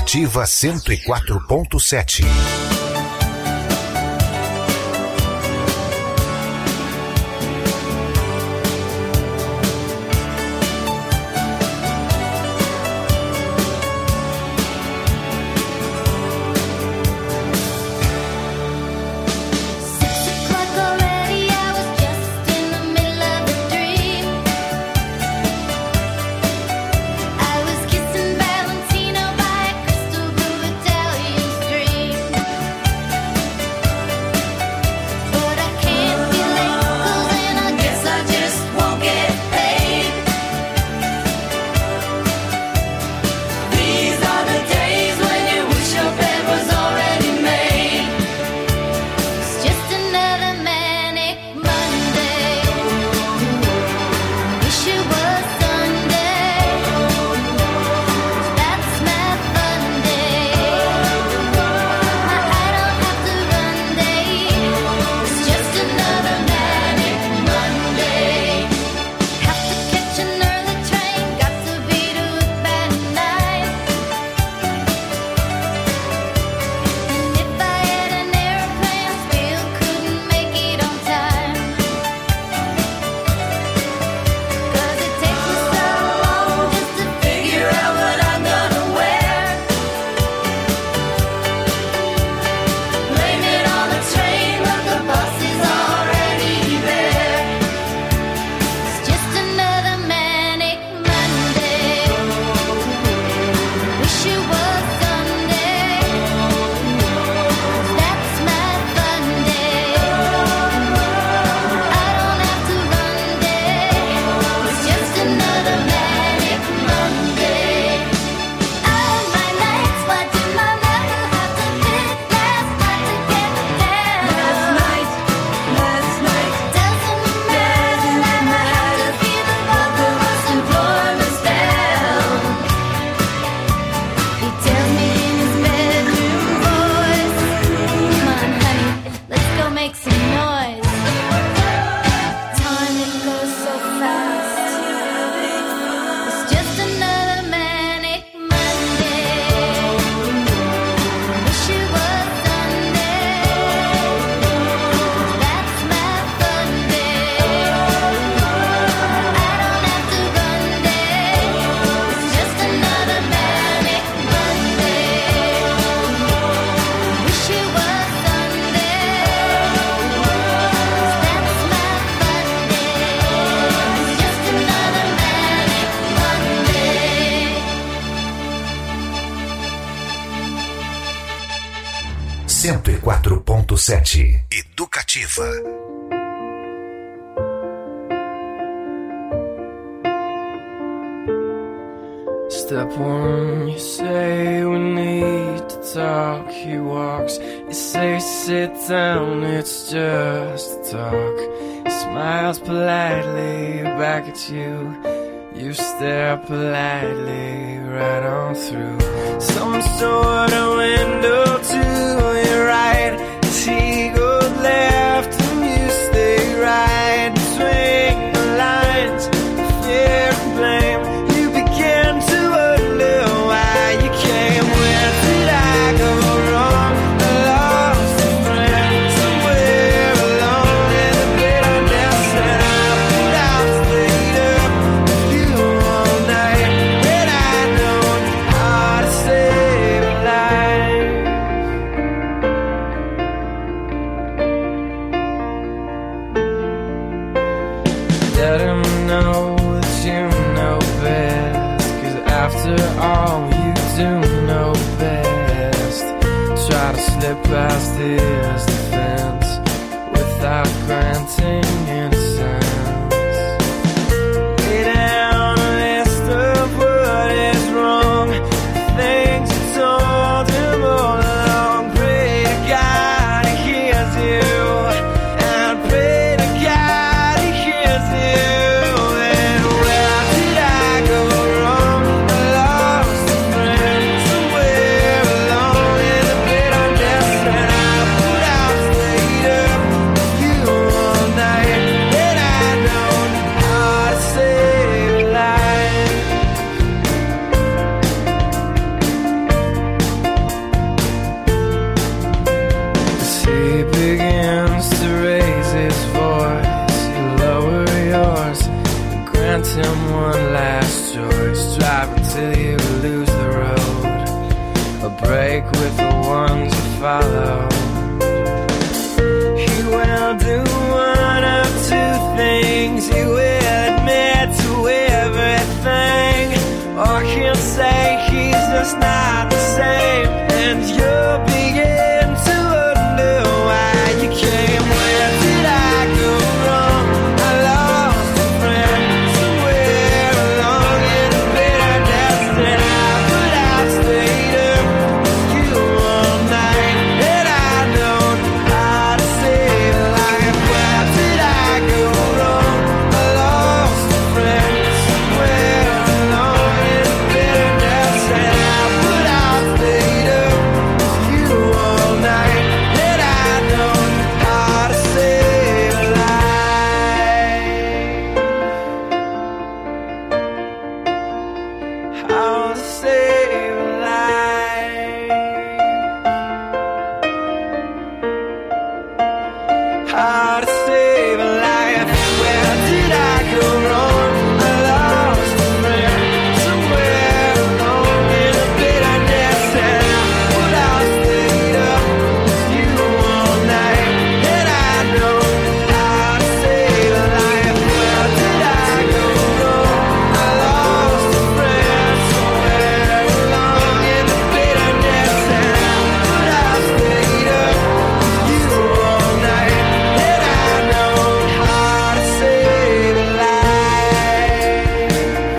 Educativa 104.7. Educativa. Step one, you say we need to talk. He walks, you say sit down, it's just a talk. He smiles politely back at you. You stare politely right on through some sort of window to your right. As he goes left and you stay right between the lines of fear and blame. You begin to wonder why you came. Where did I go wrong? I lost a friend somewhere alone in the bitterness, and I put out stayed up with you all night. And I know how to save a life. Let him know that you know best, 'cause after all you do know best. Try to slip past his defense without granting innocence. Lay down a list of what is wrong, things you told him all along. Pray to God he hears you, and pray to God he hears you. And where did I go wrong? I lost a friend somewhere alone in the bitterness, and I put out stayed up with you all night. begins to raise his voice, you lower yours, grant him one last choice. Drive until you lose the road, or break with the ones you follow. He will do one of two things. He will admit to everything, or he'll say he's just not the same, and you'll begin to wonder why you came. Where did I go wrong? I lost a friend somewhere along in the bitterness, and I stayed up with you all night, and I know how to save a life. Where did I go wrong? I lost a friend somewhere along in the bitterness, and I stayed up with you all night, and I know how to save a life. How to save a life. How to save a life. Where did I go wrong? I lost a friend somewhere along in the bitterness, and I stayed up with you all night, and I know how to save a life. Where did I go wrong? I lost a friend somewhere along in the bitterness, and I stayed up with you all night, and I know how to save a life.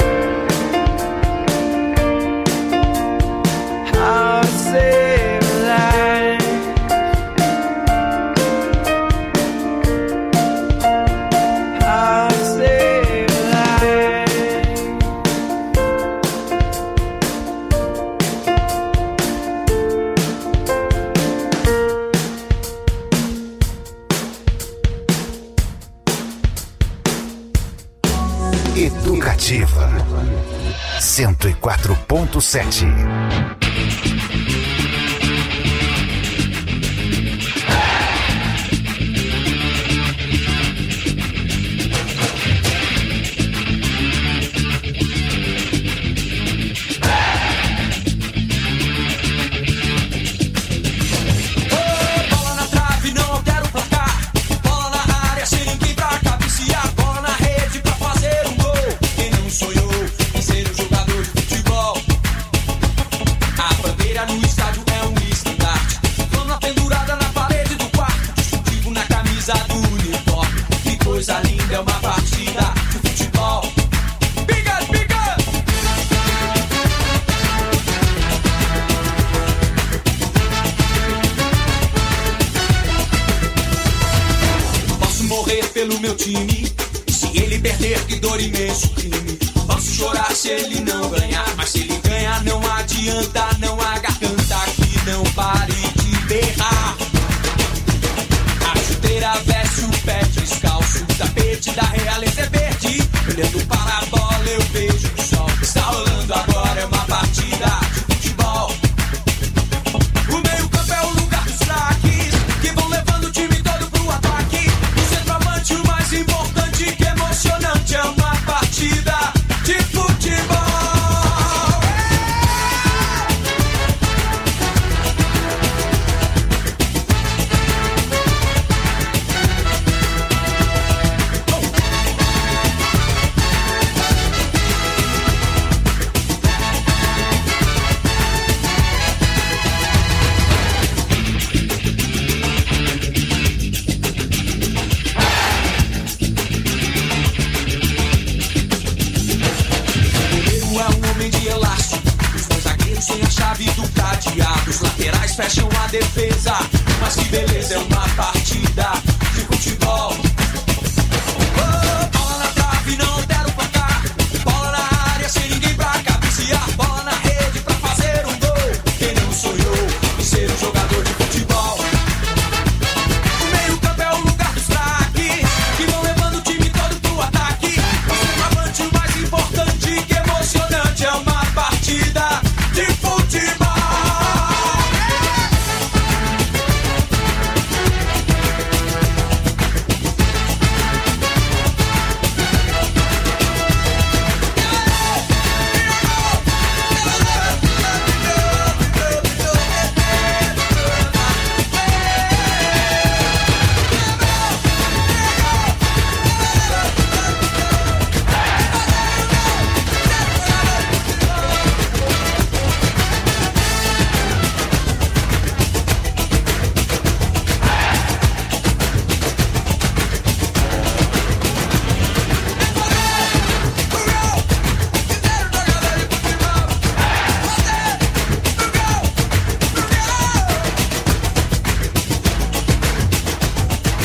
How to save a life. How to save a life. Educativa 104.7. Bola na trave, não altera o placar. Bola na área, sem ninguém pra cabecear. Bola na rede pra fazer um gol. Quem não sonhou em ser um jogador de futebol? A bandeira no estádio é um estandarte. Flama pendurada na parede do quarto. Distintivo na camisa do uniforme. Que coisa linda, é uma partida de futebol. Biga, biga! Posso morrer pelo meu time. Se ele perder, que dor, imenso crime. Posso chorar se ele não ganhar, mas se ele ganhar, não adianta. Não há garganta que não pare de berrar. A chuteira veste o pé descalço. O tapete da realeza é verde. Olhando para a bola, eu vejo o sol. Está rolando agora, é uma partida de futebol. O meio-campo é o lugar dos craques, que vão levando o time todo pro ataque. O centroavante, o mais importante, que emocionante, é uma partida de futebol. O goleiro é um homem de elástico. Os dois zagueiros têm a chave do cadeado. Os laterais fecham a defesa. Mas que beleza, é uma partida de futebol. Oh, bola na trave, não altera o placar. Bola na área, sem ninguém pra cabecear. Bola na rede pra fazer um gol. Quem não sonhou em ser um jogador de futebol? O meio-campo é o lugar dos craques, que vão levando o time todo pro ataque. O centroavante, o mais importante, que emocionante, é uma partida de futebol.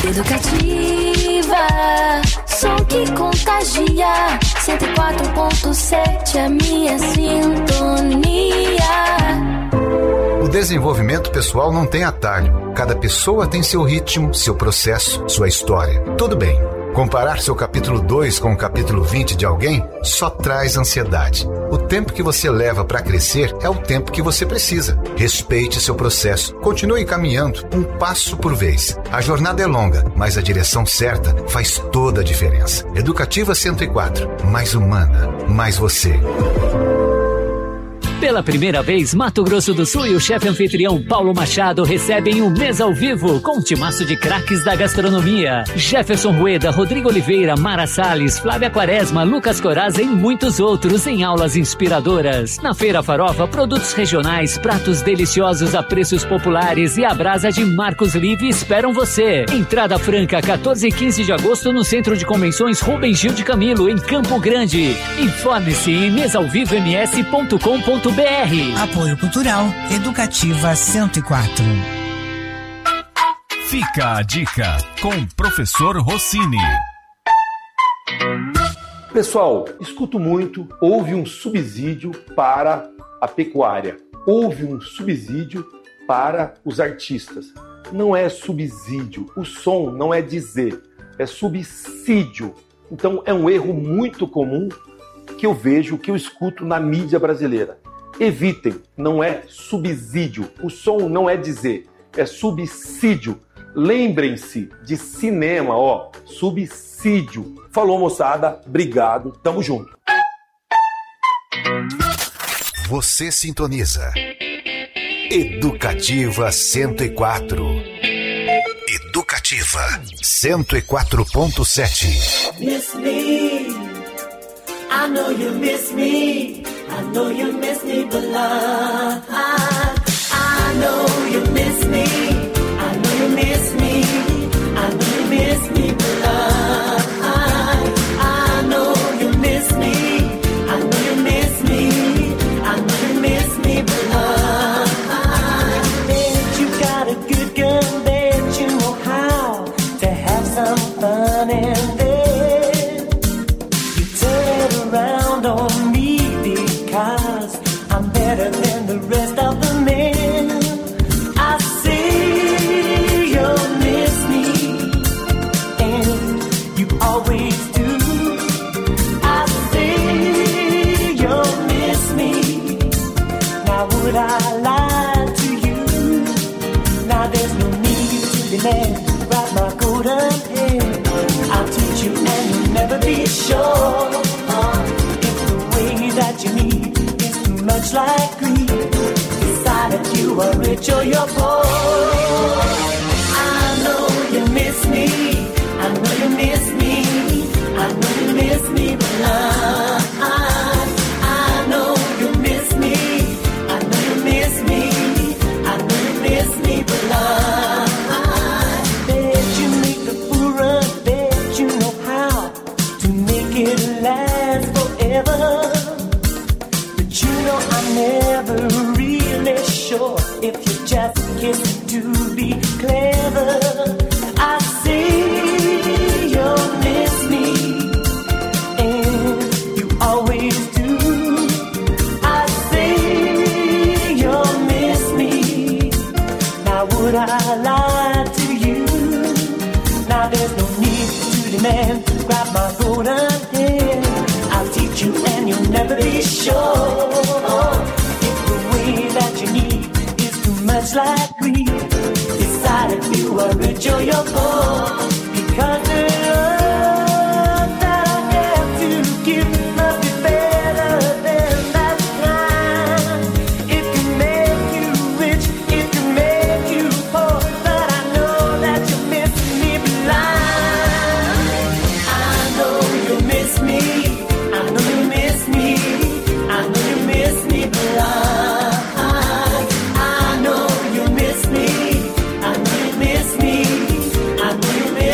Educativa, som que contagia. 104.7 é minha sintonia. O desenvolvimento pessoal não tem atalho. Cada pessoa tem seu ritmo, seu processo, sua história. Tudo bem. Comparar seu capítulo 2 com o capítulo 20 de alguém só traz ansiedade. O tempo que você leva para crescer é o tempo que você precisa. Respeite seu processo. Continue caminhando, um passo por vez. A jornada é longa, mas a direção certa faz toda a diferença. Educativa 104. Mais humana, mais você. Pela primeira vez, Mato Grosso do Sul e o chefe anfitrião Paulo Machado recebem um mês ao vivo com um timaço de craques da gastronomia. Jefferson Rueda, Rodrigo Oliveira, Mara Salles, Flávia Quaresma, Lucas Coraza e muitos outros em aulas inspiradoras. Na Feira Farofa, produtos regionais, pratos deliciosos a preços populares e a brasa de Marcos Live esperam você. Entrada franca, 14 e 15 de agosto no Centro de Convenções Rubens Gil de Camilo, em Campo Grande. Informe-se em mesaovivoms.com.br. Apoio Cultural Educativa 104. Fica a dica com o professor Rossini. Pessoal, escuto muito, houve um subsídio para a pecuária, houve um subsídio para os artistas. Não é subsídio, o som não é dizer, é subsídio. Então é um erro muito comum que eu vejo, que eu escuto na mídia brasileira. Evitem, não é subsídio, o som não é dizer, é subsídio. Lembrem-se de cinema, ó, subsídio. Falou, moçada, obrigado, tamo junto. Você sintoniza Educativa 104. Educativa 104.7. Miss me, I know you miss me. I know you miss me, but I know you miss me. I know you miss me. I know you miss me, but I know you miss me. I know you miss me. I know you miss me, but bet you got a good girl, bet you know how to have some fun, and then you turn it around on me. I'm better than the rest of the men. I see you miss me, and you always do. I see you miss me. Now would I lie to you? Now there's no need to demand. Wrap my golden hair. I'll teach you and you'll never be sure. If the way that you need much like greed, decide if you are rich or you're poor. I know you miss me. I know you miss me. I know you miss me, but I know you miss me. I know you miss me. I know you miss me, but I bet you make the fool run. Bet you know how to make it last forever. I'm never really sure if you're just kissing to be clever. I see you miss me, and you always do. I see you miss me. Now would I lie to you? Now there's no need to demand. Grab my golden hand. I'll teach you and you'll never be sure. If the way that you need is too much like greed, decide if you are rich or you're poor. Because the love that I have to give must be better than that kind. It can make you rich, it can make you poor, but I know that you miss me blind. I know you miss me. I know you miss me. I know you miss me, but I know you miss me. I know you miss me. I know you miss me.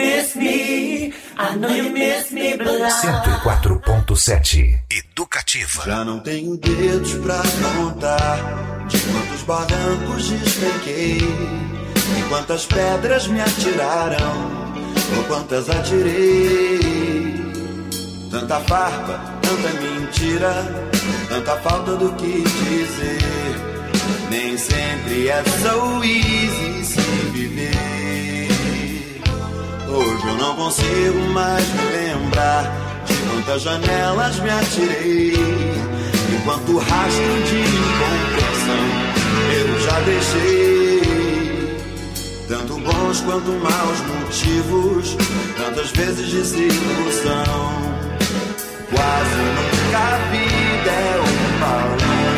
miss me. I know you miss me, but 104.7 Educativa. Já não tenho dedos pra contar de quantos barrancos despenquei, e quantas pedras me atiraram, ou quantas atirei. Tanta farpa, tanta mentira, tanta falta do que dizer. Nem sempre é so easy se viver. Hoje eu não consigo mais me lembrar de quantas janelas me atirei, e quanto rastro de incompreensão eu já deixei. Tanto bons quanto maus motivos, tantas vezes desilusão. Quase nunca a vida é um balão.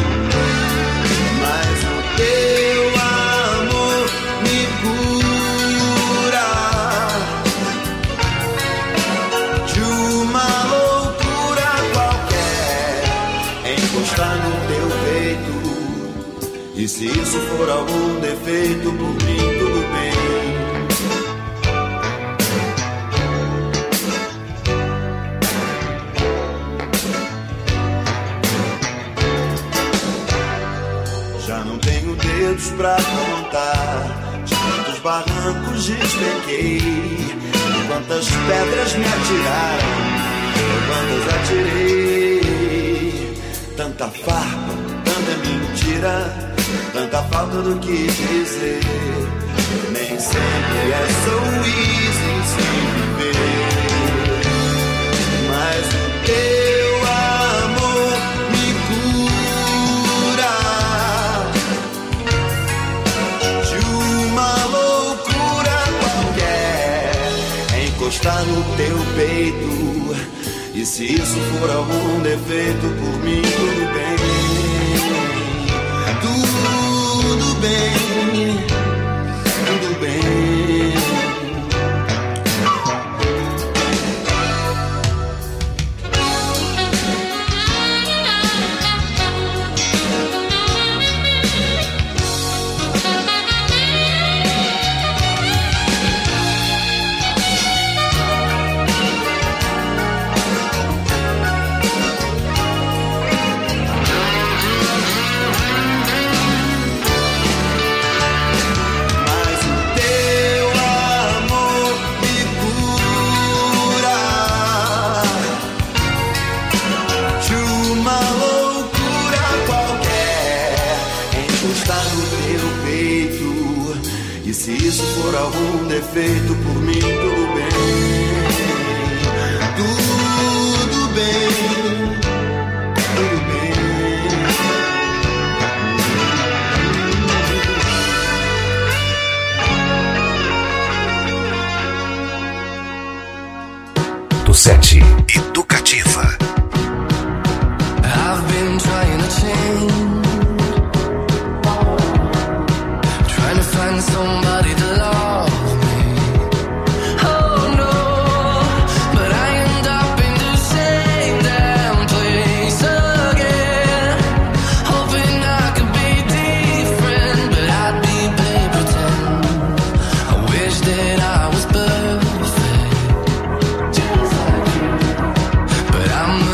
Mas o teu amor me cura de uma loucura qualquer, encostar no teu peito. E se isso for algum defeito, por mim tudo bem. Já não tenho dedos pra contar de quantos barrancos despenquei, de quantas pedras me atiraram, de quantas atirei. Tanta farpa, tanta mentira, tanta falta do que dizer. Nem sempre é so easy se viver. Mas o teu amor me cura de uma loucura qualquer, encostar no teu peito. E se isso for algum defeito, por mim tudo bem. Tudo bem, tudo bem. Se isso for algum defeito, por mim tudo bem. Tudo bem, tudo bem. Do 7 Educativa. I've been trying to change, trying to find somebody to love me. Oh no, but I end up in the same damn place again, hoping I could be different, but I'd be playing pretend. I wish that I was perfect, just like you, but I'm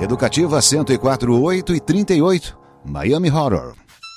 Educativa 104.8 e 38, Miami Horror.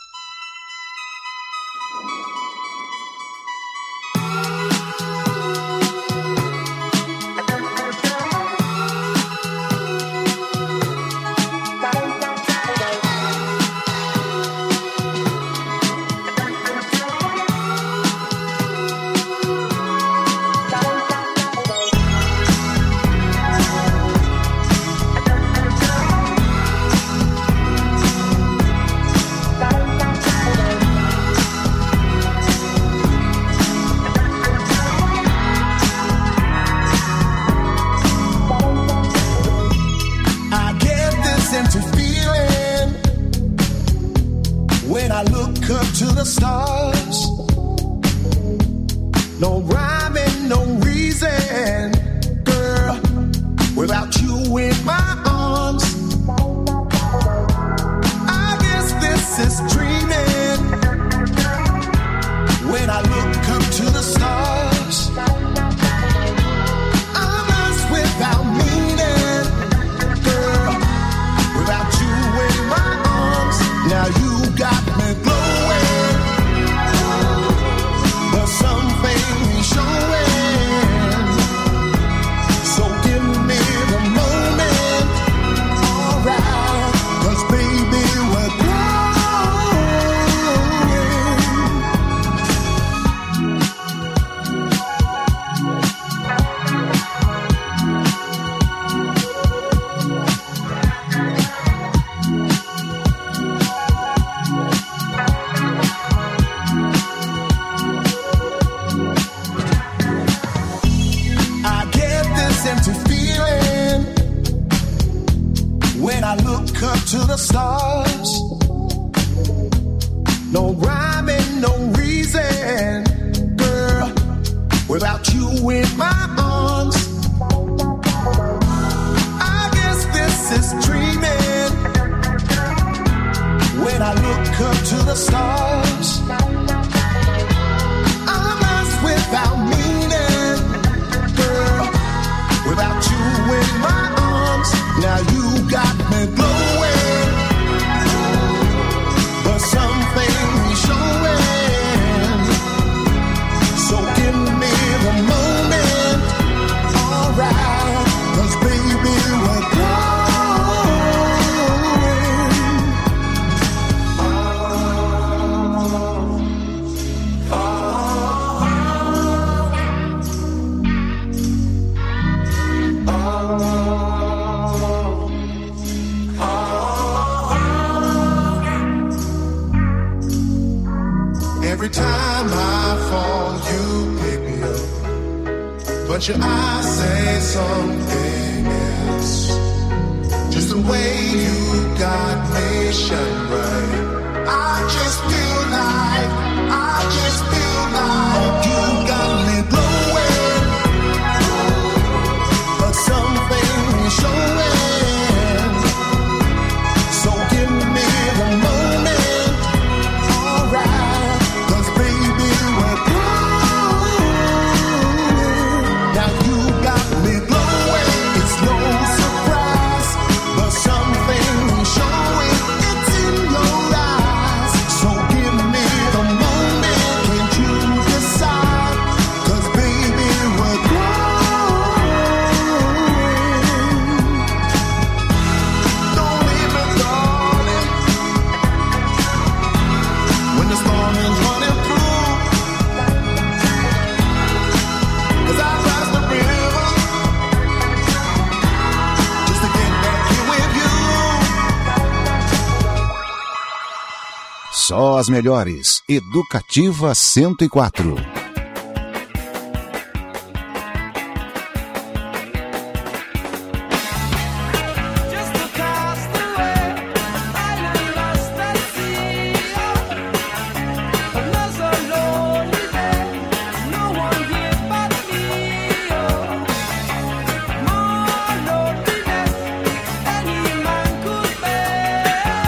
Só as melhores. Educativa 104.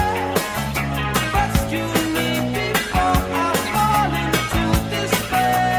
Before I fall into despair.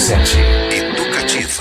Educativa.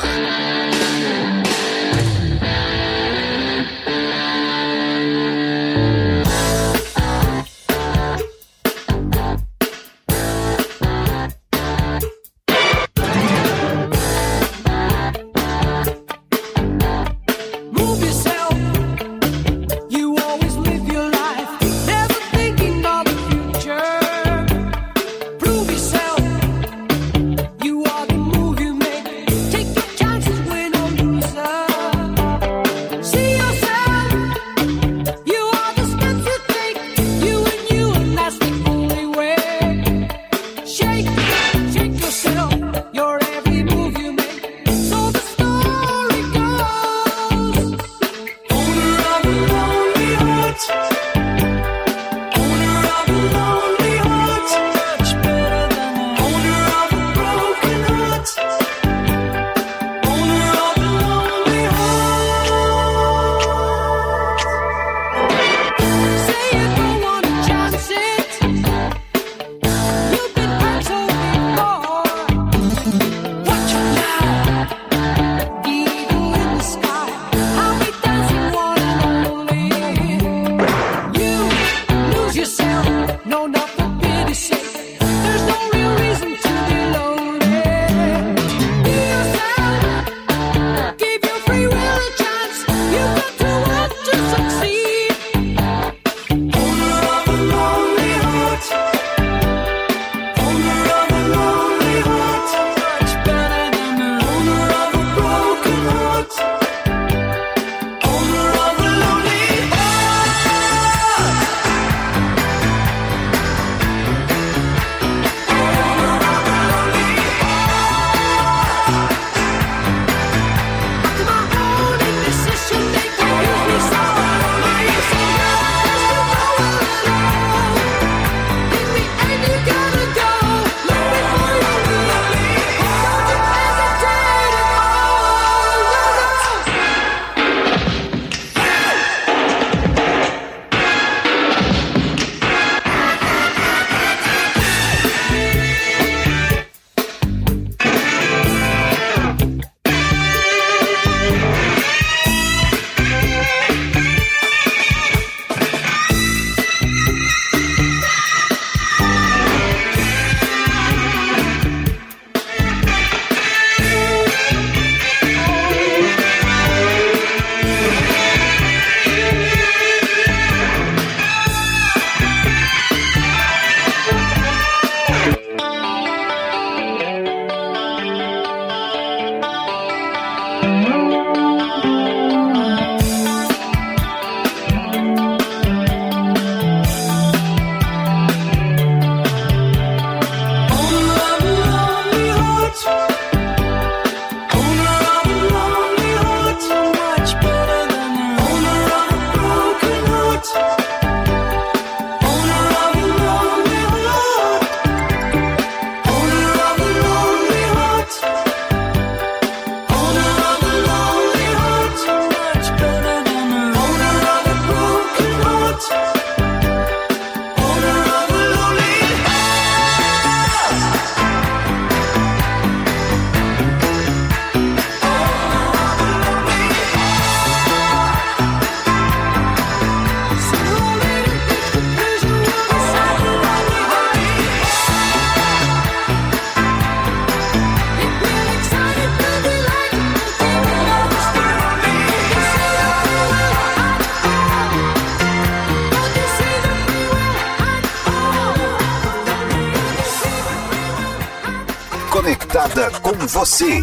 Conectada com você,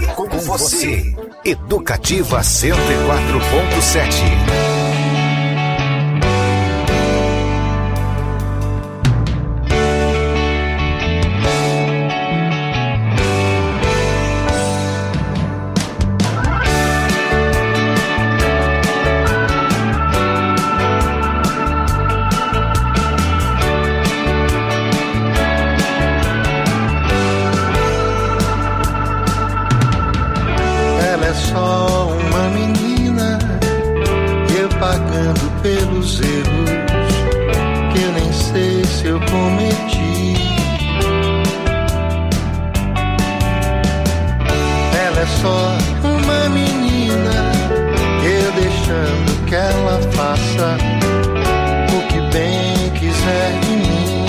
Educativa 104.7. Pelos erros que eu nem sei se eu cometi. faça o que bem quiser de mim.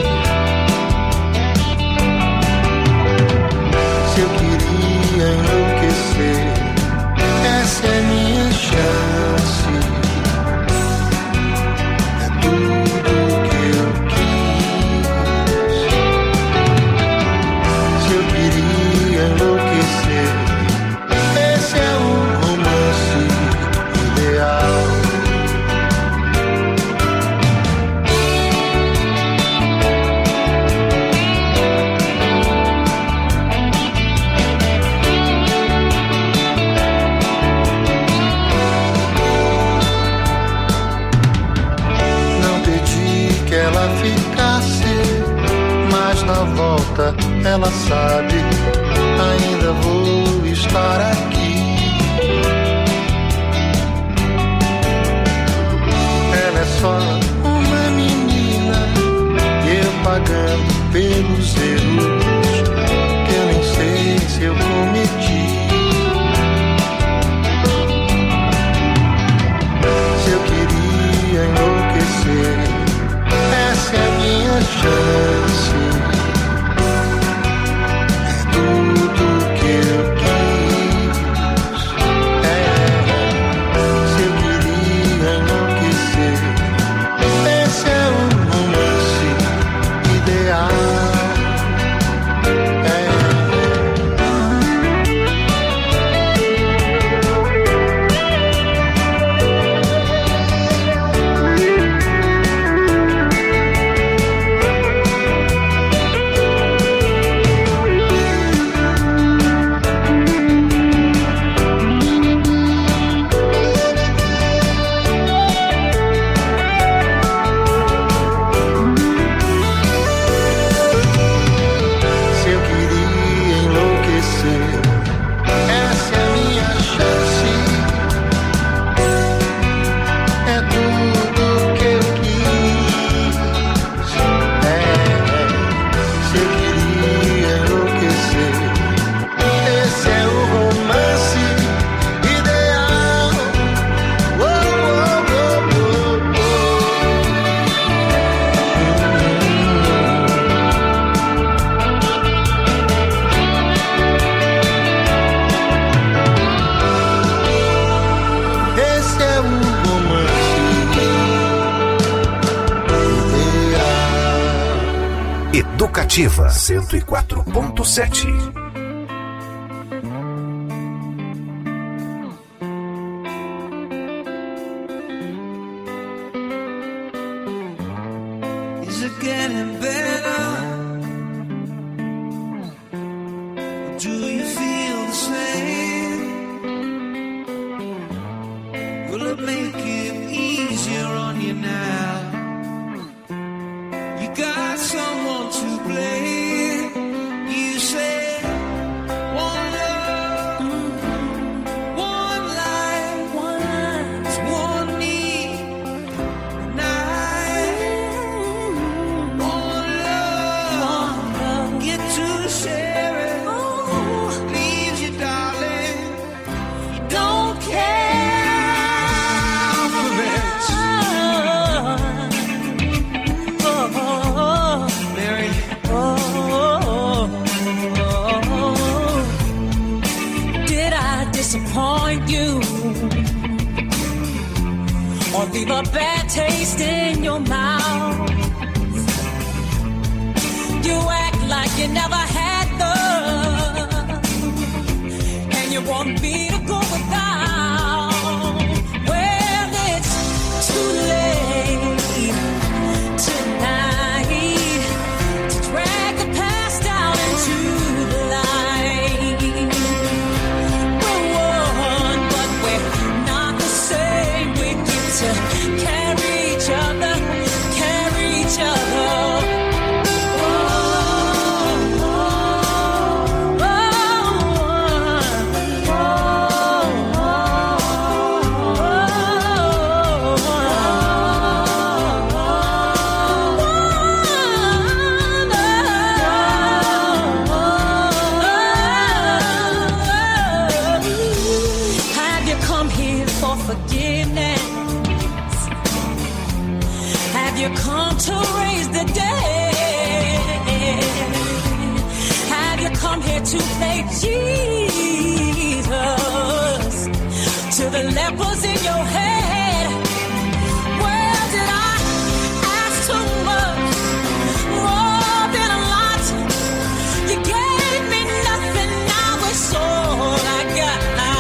Se eu queria enlouquecer, essa é minha chance. É tudo que eu quis. Se eu queria enlouquecer, esse é o romance ideal. Não pedi que ela ficasse, mas na volta ela sabe, ainda vou estar aqui. Ela é só uma menina, eu pagando pelos erros que eu nem sei se eu cometi. Se eu queria enlouquecer, essa é a minha chance. É tudo que eu quis. Se eu queria enlouquecer, esse é o romance ideal. Se eu queria enlouquecer, essa é a minha chance. É tudo que eu quis. Se eu queria enlouquecer, esse é o romance ideal. Esse é o romance ideal. Educativa 104.7. Is it getting better? Do you feel the same? Will it make it easier on you now? You got someone to blame. You say one love, one life, one need. And one love, get to share it. Leaves you, darling. You don't care for it. Mary. Did I disappoint you or leave a bad taste in your mouth? You act like you never had love, and you want me to go without. Well, it's too late tonight to drag the past out into the light. We're one, but we're not the same. We get to carry each other, carry each other. Oh, oh, oh, oh. Have you come to raise the dead? Have you come here to play Jesus to the lepers in your head? Well, did I ask too much? More than a lot. You gave me nothing, now it's all I got.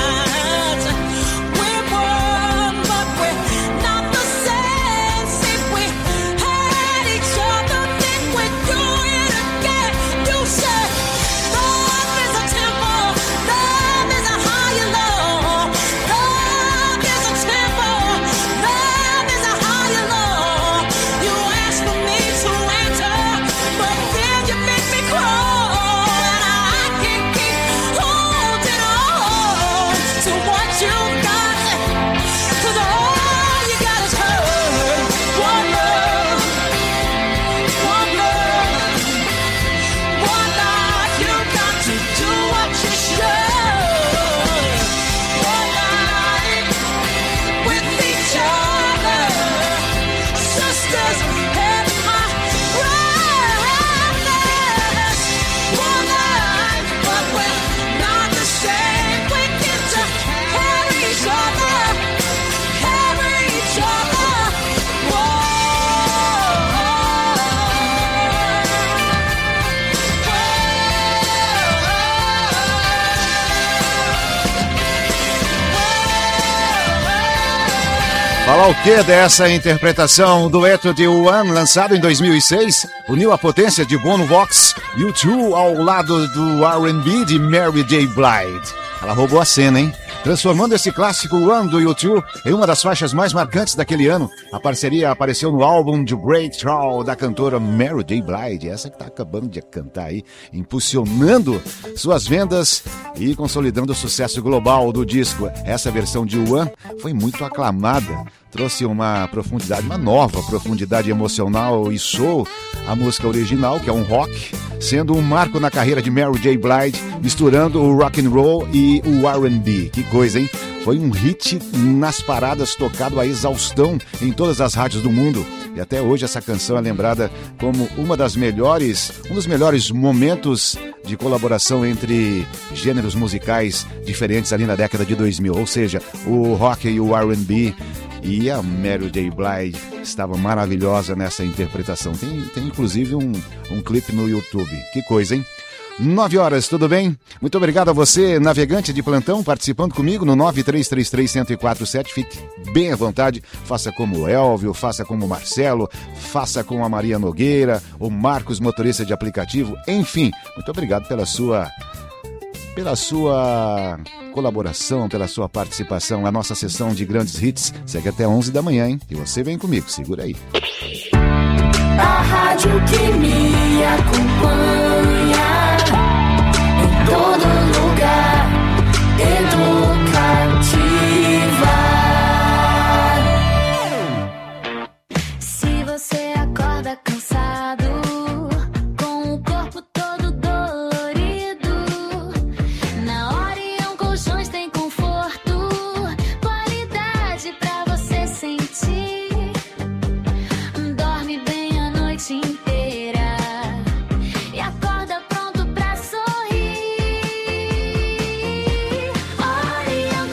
We're one, but we're not the same. See, we had each other, then we're doing it again. You said love is a temple, love is a higher law. Love is a temple, love is a higher law. You asked for me to enter, but then you make me crawl, and I can't keep holding on to what you got, 'cause all you got is hurt. One love, one love, one life. You got to do what you should. One life with each other, sisters and my brothers. One life, but we're not the same. We get to carry each other, carry each other. Falar o que dessa interpretação, dueto de One, lançado em 2006, uniu a potência de Bono Vox e U2 ao lado do R&B de Mary J. Blige. Ela roubou a cena, hein? Transformando esse clássico One do U2 em uma das faixas mais marcantes daquele ano. A parceria apareceu no álbum de Breakthrough da cantora Mary J. Blige, essa que tá acabando de cantar aí, impulsionando suas vendas e consolidando o sucesso global do disco. Essa versão de One foi muito aclamada, trouxe uma profundidade, uma nova profundidade emocional e soul à música original, que é um rock, sendo um marco na carreira de Mary J. Blige, misturando o rock and roll e o R&B. Que coisa, hein? Foi um hit nas paradas, tocado a exaustão em todas as rádios do mundo. E até hoje essa canção é lembrada como um dos melhores momentos de colaboração entre gêneros musicais diferentes ali na década de 2000. Ou seja, o rock e o R&B. E a Mary J. Blige estava maravilhosa nessa interpretação. Tem inclusive um clipe no YouTube. Que coisa, hein? 9 horas, tudo bem? Muito obrigado a você, navegante de plantão, participando comigo no 9333-1047. Fique bem à vontade, faça como o Elvio, faça como o Marcelo, faça como a Maria Nogueira, o Marcos, motorista de aplicativo. Enfim, muito obrigado pela sua colaboração, pela sua participação. A nossa sessão de grandes hits segue até 11 da manhã, hein? E você vem comigo, segura aí. A rádio que me acompanha em todo lugar, educativa. Se você acorda cansado, com o corpo todo dolorido, na Orion Colchões tem conforto, qualidade pra você sentir. Dorme bem a noite inteira e acorda pronto pra sorrir. Orion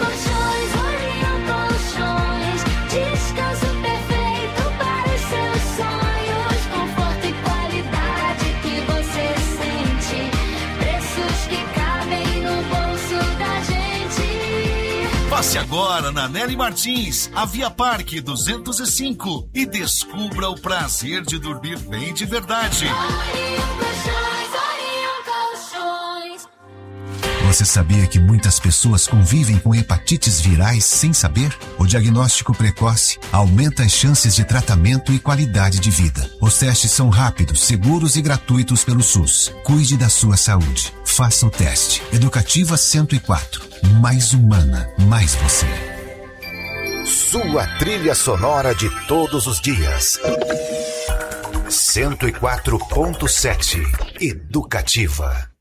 Colchões, descanso perfeito para os seus sonhos, conforto e qualidade que você sente, preços que cabem no bolso da gente. Passe agora na Nelly Martins, a Via Parque 205 e descubra o prazer de dormir bem de verdade. Orion Colchões. Você sabia que muitas pessoas convivem com hepatites virais sem saber? O diagnóstico precoce aumenta as chances de tratamento e qualidade de vida. Os testes são rápidos, seguros e gratuitos pelo SUS. Cuide da sua saúde. Faça o teste. Educativa 104. Mais humana, mais você. Sua trilha sonora de todos os dias. 104.7 Educativa.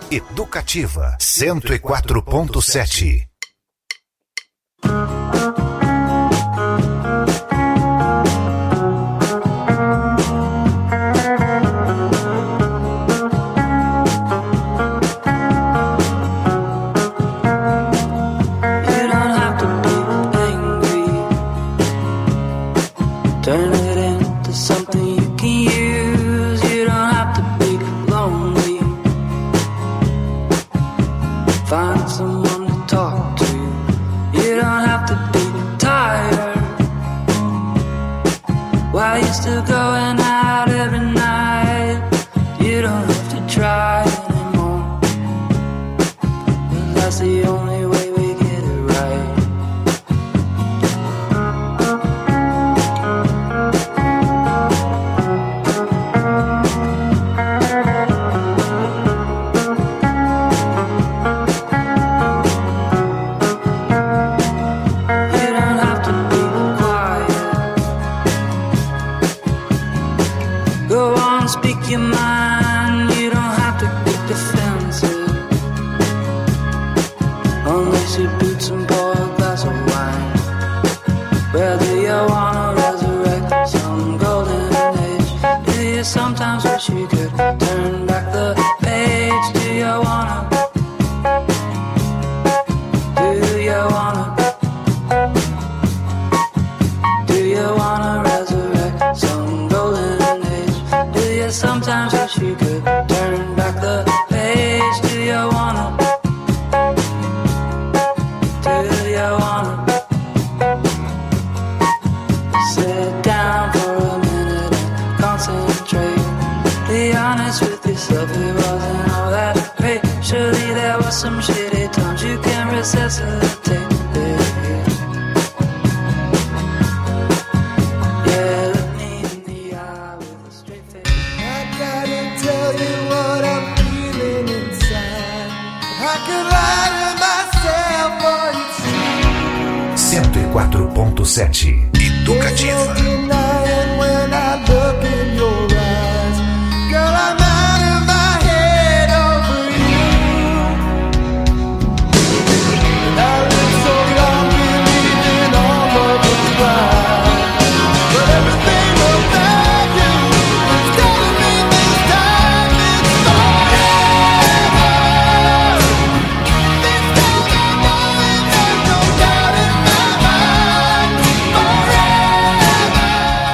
Educativa 104.7. Turn it into something you can use. You don't have to be lonely. Find someone to talk to. You don't have to be tired. While you're still going out every night, you don't have to try anymore. 'Cause that's the only way we get it right. Speak your mind, you don't have to get defensive. Unless your boots and pour a glass of wine. Whether you wanna resurrect some golden age, do you sometimes wish you could turn back the page? Do you wanna? Do you wanna? Do you wanna resurrect some golden age? Do you sometimes wish you could turn back the page? Do you wanna? Do you wanna? Sit down for a minute and concentrate. Be honest with yourself, it wasn't all that great. Surely there were some shitty times you can resuscitate. Tell you what I'm feeling inside. I could lie to myself, but it's true. 104.7 Educativa. There's no denying when I look in your eyes. Girl, I'm out of my head over you. And I lived so long believing all of the lies. But everything about you is telling me this time it's forever. This time I know it, there's no doubt in my mind. Forever.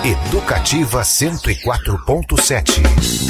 Educativa 104.7.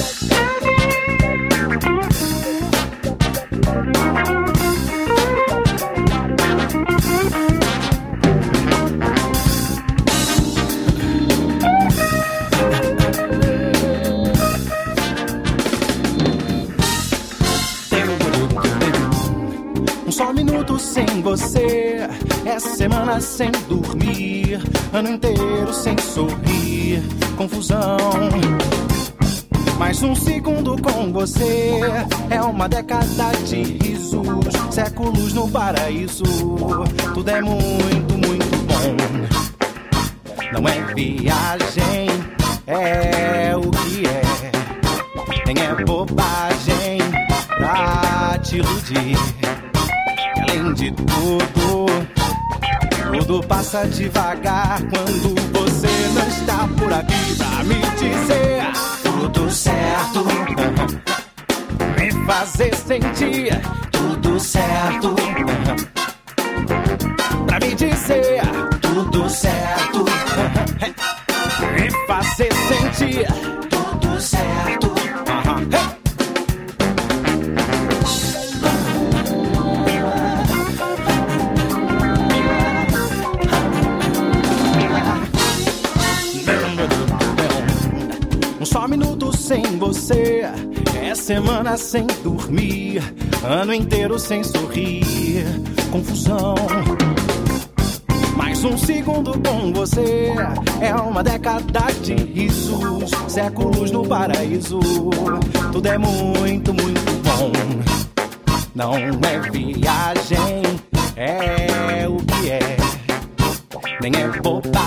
Só um minuto sem você, é semana sem dormir, ano inteiro sem sorrir, confusão. Mais um segundo com você, é uma década de risos, séculos no paraíso, tudo é muito, muito bom. Não é viagem, é o que é, nem é bobagem pra te iludir. Além de tudo, tudo passa devagar quando você não está por aqui pra me dizer tudo certo, me fazer sentir tudo certo, pra me dizer tudo certo, me fazer sentir tudo certo. Só um minuto sem você, é semana sem dormir, ano inteiro sem sorrir, confusão. Mais um segundo com você, é uma década de risos, séculos no paraíso, tudo é muito, muito bom. Não é viagem, é o que é, nem é bobagem